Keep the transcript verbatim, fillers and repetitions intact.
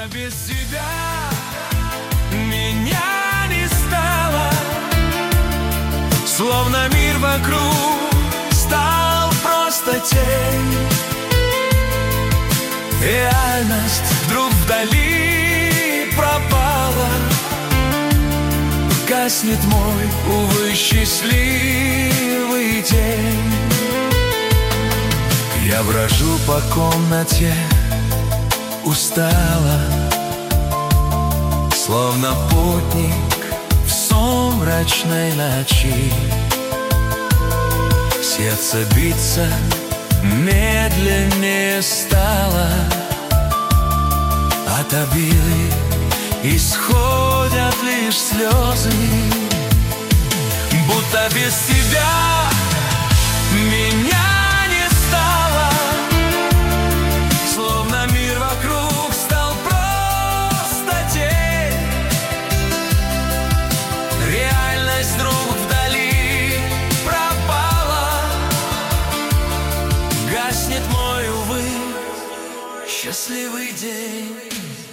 Будто без тебя меня не стало, словно мир вокруг стал просто тень. Реальность вдруг вдали пропала, гаснет мой, увы, счастливый день. Я брожу по комнате устала, словно путник в сумрачной ночи. Сердце биться медленнее стало, от обиды исходят лишь слезы. Будто без тебя меня не стало, словно мир вокруг стал просто тень. Реальность вдруг вдали пропала, гаснет мой, увы, счастливый день.